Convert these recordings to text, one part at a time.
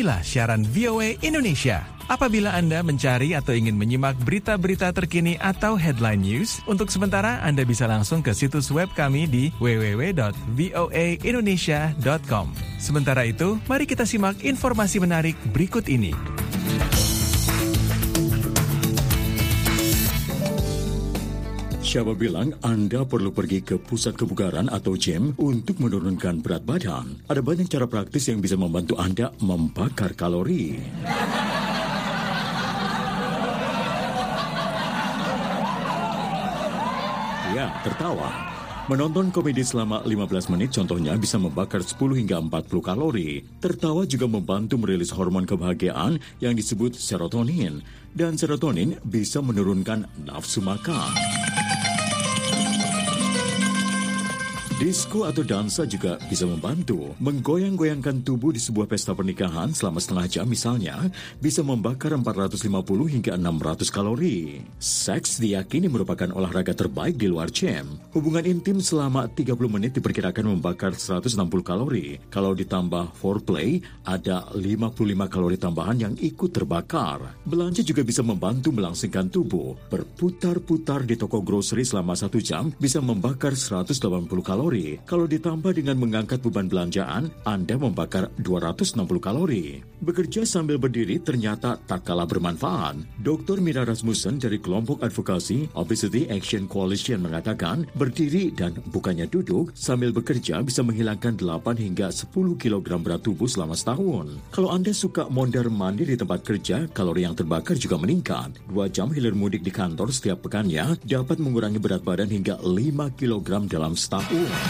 Inilah siaran VOA Indonesia. Apabila Anda mencari atau ingin menyimak berita-berita terkini atau headline news, untuk sementara Anda bisa langsung ke situs web kami di www.voaindonesia.com. Sementara itu, mari kita simak informasi menarik berikut ini. Siapa bilang Anda perlu pergi ke pusat kebugaran atau gym untuk menurunkan berat badan? Ada banyak cara praktis yang bisa membantu Anda membakar kalori. Ya, tertawa. Menonton komedi selama 15 menit contohnya bisa membakar 10 hingga 40 kalori. Tertawa juga membantu merilis hormon kebahagiaan yang disebut serotonin. Dan serotonin bisa menurunkan nafsu makan. Disko atau dansa juga bisa membantu. Menggoyang-goyangkan tubuh di sebuah pesta pernikahan selama setengah jam misalnya bisa membakar 450 hingga 600 kalori. Seks diyakini merupakan olahraga terbaik di luar gym. Hubungan intim selama 30 menit diperkirakan membakar 160 kalori. Kalau ditambah foreplay, ada 55 kalori tambahan yang ikut terbakar. Belanja juga bisa membantu melangsingkan tubuh. Berputar-putar di toko grocery selama 1 jam bisa membakar 180 kalori. Kalau ditambah dengan mengangkat beban belanjaan, Anda membakar 260 kalori. Bekerja sambil berdiri ternyata tak kalah bermanfaat. Dr. Mira Rasmussen dari kelompok advokasi Obesity Action Coalition mengatakan, berdiri dan bukannya duduk sambil bekerja bisa menghilangkan 8 hingga 10 kg berat tubuh selama setahun. Kalau Anda suka mondar-mandir di tempat kerja, kalori yang terbakar juga meningkat. 2 jam hilir mudik di kantor setiap pekannya dapat mengurangi berat badan hingga 5 kg dalam setahun.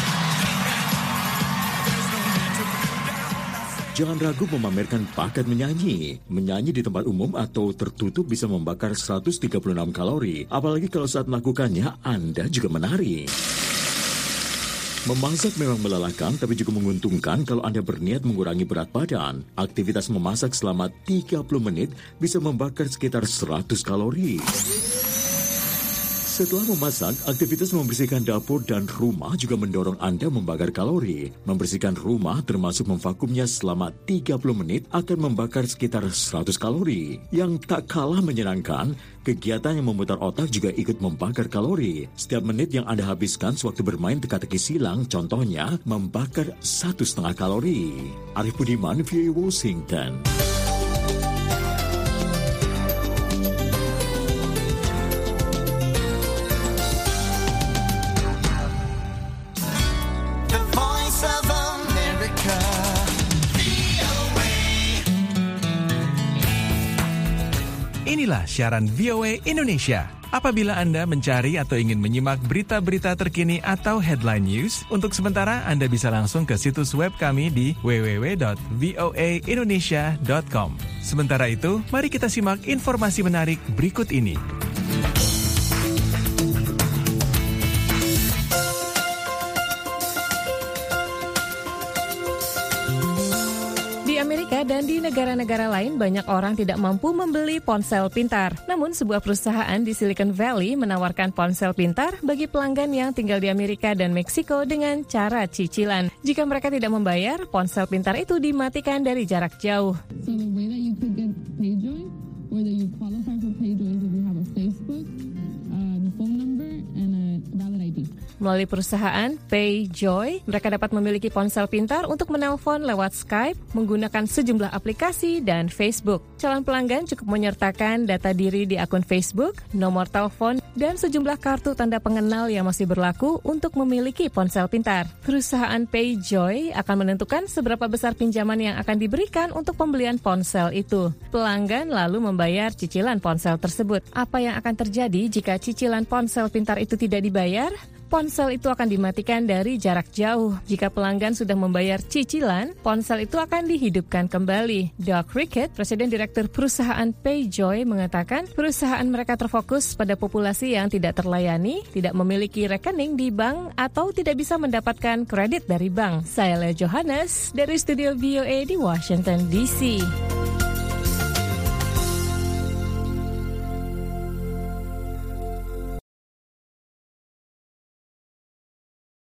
Jangan ragu memamerkan bakat menyanyi. Menyanyi di tempat umum atau tertutup bisa membakar 136 kalori. Apalagi kalau saat melakukannya, Anda juga menari. Memasak memang melelahkan, tapi juga menguntungkan kalau Anda berniat mengurangi berat badan. Aktivitas memasak selama 30 menit bisa membakar sekitar 100 kalori. Setelah memasak, aktivitas membersihkan dapur dan rumah juga mendorong Anda membakar kalori. Membersihkan rumah termasuk memvakumnya selama 30 menit akan membakar sekitar 100 kalori. Yang tak kalah menyenangkan, kegiatan yang memutar otak juga ikut membakar kalori. Setiap menit yang Anda habiskan sewaktu bermain teka-teki silang, contohnya membakar 1,5 kalori. Arif Budiman, VOA Washington. Inilah siaran VOA Indonesia. Apabila Anda mencari atau ingin menyimak berita-berita terkini atau headline news, untuk sementara Anda bisa langsung ke situs web kami di www.voaindonesia.com. Sementara itu, mari kita simak informasi menarik berikut ini. Amerika dan di negara-negara lain banyak orang tidak mampu membeli ponsel pintar. Namun sebuah perusahaan di Silicon Valley menawarkan ponsel pintar bagi pelanggan yang tinggal di Amerika dan Meksiko dengan cara cicilan. Jika mereka tidak membayar, ponsel pintar itu dimatikan dari jarak jauh. So the way that you could get PayJoy, whether you qualify for PayJoy if you have a Facebook, phone number, and a valid ID. Melalui perusahaan PayJoy, mereka dapat memiliki ponsel pintar untuk menelpon lewat Skype, menggunakan sejumlah aplikasi, dan Facebook. Calon pelanggan cukup menyertakan data diri di akun Facebook, nomor telepon, dan sejumlah kartu tanda pengenal yang masih berlaku untuk memiliki ponsel pintar. Perusahaan PayJoy akan menentukan seberapa besar pinjaman yang akan diberikan untuk pembelian ponsel itu. Pelanggan lalu membayar cicilan ponsel tersebut. Apa yang akan terjadi jika cicilan ponsel pintar itu tidak dibayar? Ponsel itu akan dimatikan dari jarak jauh. Jika pelanggan sudah membayar cicilan, ponsel itu akan dihidupkan kembali. Doug Rickett, Presiden Direktur Perusahaan PayJoy, mengatakan perusahaan mereka terfokus pada populasi yang tidak terlayani, tidak memiliki rekening di bank, atau tidak bisa mendapatkan kredit dari bank. Saya Lea Johannes, dari studio VOA di Washington, D.C.